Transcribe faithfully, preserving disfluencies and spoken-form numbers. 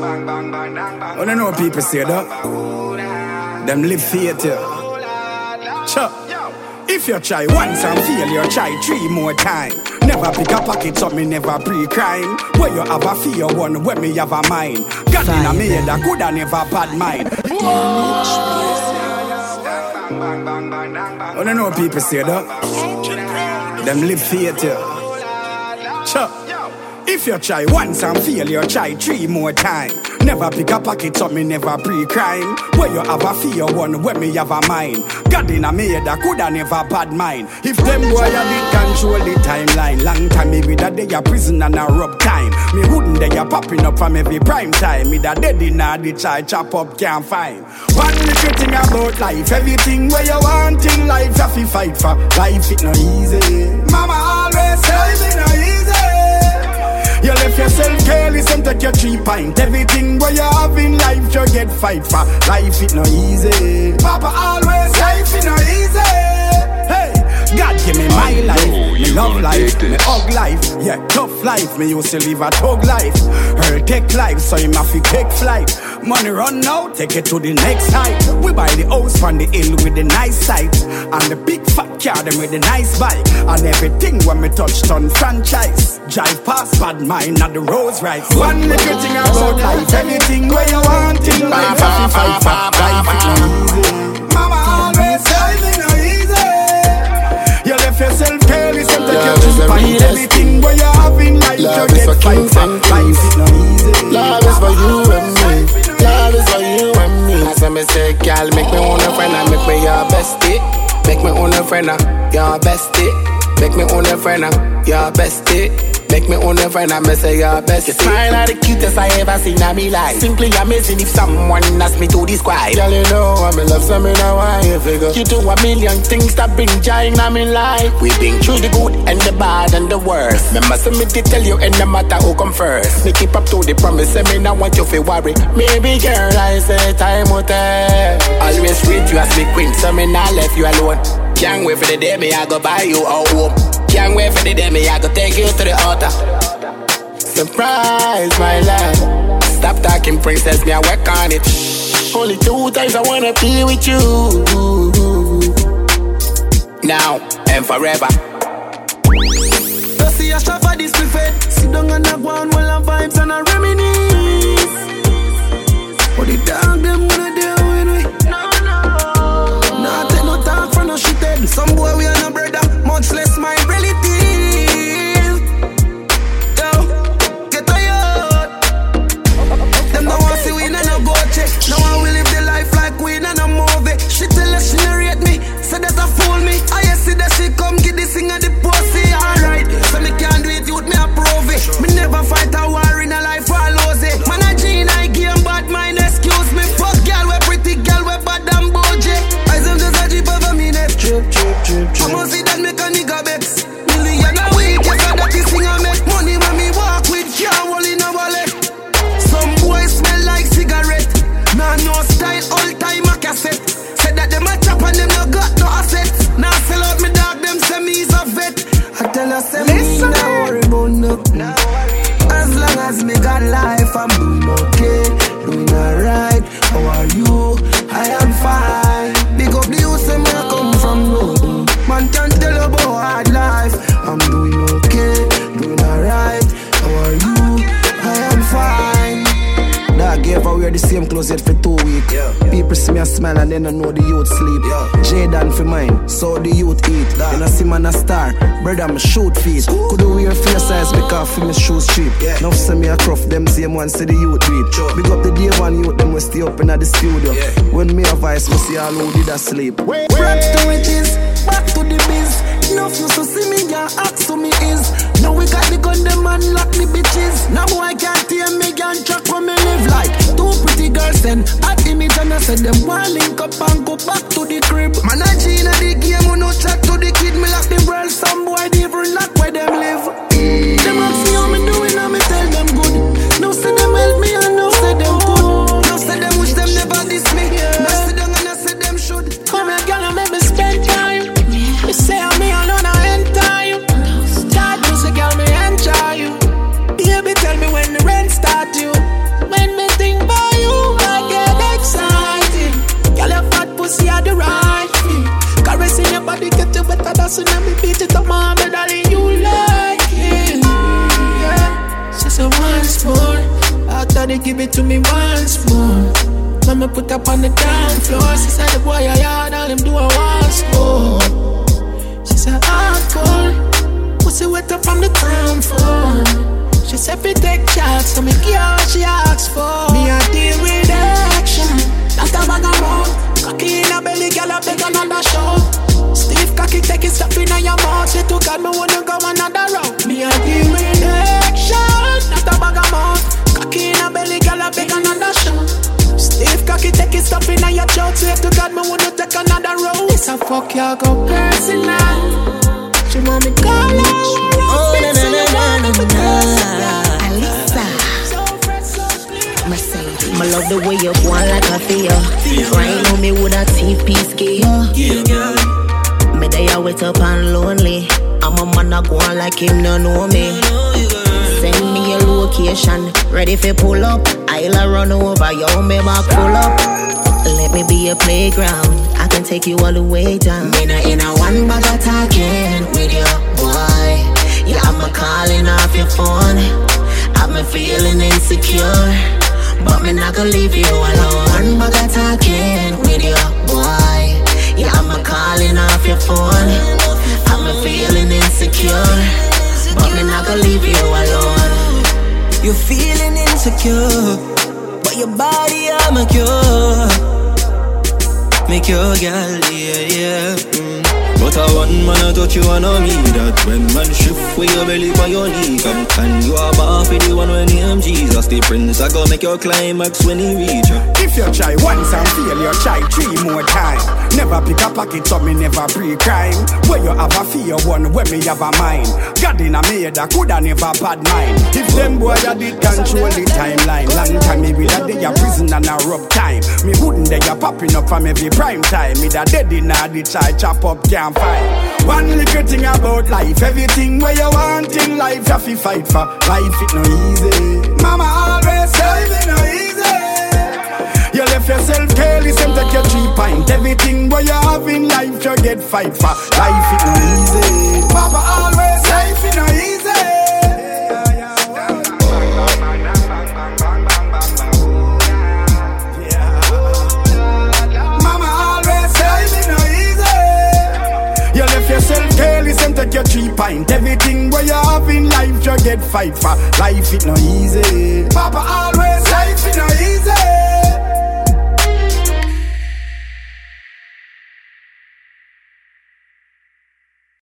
I don't know what people say though. Them live theater. Chuck. If you try once and fail, you try three more times. Never pick a pocket up, me never pre-crime. Where you have a fear one, where me have a mind. God in a me head, I coulda never bad mind. I don't know what people say though. Them live theater. Chuck. If you try once and fail, you try three more times. Never pick a pocket up, me never pre-crime. Where you have a fear one, where me have a mind. God in a me head, I coulda never bad mind. If them boy a did control the timeline, long time me with a day a prison and a rub time. Me wouldn't they a popping up from every prime time. Me da dead in a ditch I chop up can't find. One little thing about life, everything where you want in life, you have to fight for. Life it no easy. Mama always say it no easy. You left yourself careless and take your three pint. Everything where you have in life you get fight for. Life it no easy. Papa always life it no easy. Hey, God give me my life, me love life, me hug life. Yeah, tough life, me used to live a thug life. Her take life, so him have to take flight. Money run now, take it to the next height. We buy the house from the hill with the nice sight. And the big fat car them with the nice bike. And everything when me touch on franchise. Drive past bad mind at the Rolls Royce. One little thing about life, anything where you want in life, have to fight for. Life is not easy. Mama always says it not easy. You left yourself careless and take your true fight. Anything where you have in life, you get fight for. Life is not easy. Love is for you and me. Love is for you and me. As I say, girl, make me own a friend and make me your bestie. Make me own a friend and your bestie. Make me own a friend and your bestie. Make me own a friend and me say your bestie. Your smile are the cutest I ever seen in me life. Simply amazing if someone asks me to describe. Girl, you know I'm in love, so me know why you figure. You do a million things that bring joy in my life. We've been through the good and the bad and the worst. Remember, so me to tell you, and no matter who come first. Me keep up to the promise, and me not want you to worry. Maybe girl, I say time will tell. Always treat you as me queen, so me not left you alone. Can't wait for the day me I go buy you a home. Can't wait for the day me I go take you to the altar. Surprise my love. Stop talking princess, me I work on it. Only two times I wanna be with you. Now and forever. Don't see a shop for this buffet. Sit down on the ground while I'm vibes and I reminisce. What the dog them gonna do when we? No, no. Nah, take no talk for no shit head. Some boy we are no brother, much less my relative. Yo, get tired. Them don't want to see we and no go check. Now I will live the life like we and no movie. She tell us she narrate me, say that I fool me. I see that she come get this thing at the pussy. Alright, so me can't do it, youth me approve it. Me never fight a war in a life or lose it. Man a gene, I game bad mind, excuse me. Fuck girl, we pretty girl, we bad and bougie. I am just a jeep over me neck. Trip, trip, trip, trip. I must see that make a nigga vex. Million a week, yes, I that this thing I make. Money when me walk with, can't hold in a wallet. Some boys smell like cigarette. Nah, no style, all time a cassette. Said that them a chop and them no got no assets. Now nah, sell out me dog, them say me is a vet. I tell her, say me no worry about no. As long as me got life, I'm doing okay, doing alright. How are you? I am fine. Big up the youth, say me I come from no. Man can't tell about hard life. I'm doing okay, doing alright. How are you? I am fine. That gave her wear the same clothes yet for two weeks. Yeah. People see me a smile and then I know the youth sleep. Yeah. Jaden for mine, so the youth eat. Then I see man a star, brother me shoot feet. Could you wear face size because for me shoes cheap. Yeah. Now see me a cruff, them same one see the youth read. Sure. Big up the day one youth, them we stay up in the studio. Yeah. When me a voice, we see all who did a sleep. Wait, back to riches, back to the biz. Enough used to see me, yeah, ask to me is. Now we got the gun, them man lock me bitches. Now boy can't hear me, can't track for me live like. Two pretty girls then, at image and I said them one link up and go back to the crib. Man a Gina the game, we no chat to the kid. Me lock the world, some boy different lock where them live. Them ask me how me doing and me tell them good. Now say them help me and now say them good. Now say them wish them never diss me. Now say them and I say them should. Come here girl and make me spend time. Me say I'm me alone I end time. Start music girl me enjoy you. Baby tell me when the rain start you. When me think sauce and me beat it up, my baby, darling, you like it. Yeah, she said one spoon. After they give it to me once more. Mama put up on the down floor. She said the boy I yard, all him do a one spoon. She said hardcore. Pussy wet up from the ground floor. She said we take shots, so me give her what she asks for. Me a deal with action, not a bag of mouth. Cocky in a belly, girl a beg another show. Stiff cocky take it, step in your mouth. Say to God, me wanna go another route. Me a deal with action, not a bag of mouth. Cocky in a belly, girl a beg another show. Stiff cocky take it, step in your throat. Say to God, me wanna take another route. It's a fuck you go personal. She want me call her. Oh na na na na na na. Alisa, Mercedes. I love the way you go on like a fear. Crying on me with a T-piece gear. Me day I wait up and lonely. I'm a man that go on like him no know me. Send me a location, ready for pull up. I'll run over, yo me back pull up. Let me be a playground, I can take you all the way down. Me not in a one bag of talking with you, boy. Yeah, I'm a calling off your phone. I've been feeling insecure, but me not gonna leave you alone. One bag of talking with you, boy. Yeah, I'm a calling off your phone. I've been feeling insecure, but me not gonna leave you alone. You're feeling insecure, but your body I'm a cure. Make your girl, yeah, yeah. Mm. But I want man to touch you and I me that. When man shift with your belly by your knee, come and you are off with the one when name Jesus. The prince I go make your climax when he reach you. If you try once and fail, you try three more times. Never pick a pocket so me never pre-crime. Where you have a fear one, where me have a mind. God in a maid that coulda never bad mind. If them boy that did control the timeline, long time me will a day a prison and a rough time. Me wouldn't they a popping up from every prime time. Me da dead in a the child chop up can't fight. One little thing about life, everything where you want in life you have to fight for. Life it no easy. Mama always say life it no easy. You left yourself careless and take your three pint. Everything where you have in life you get fight for. Life it no easy. Papa always say life it no easy. Yourself careless and take your three pint. Everything where you have in life you get fight for. Life it no easy. Papa always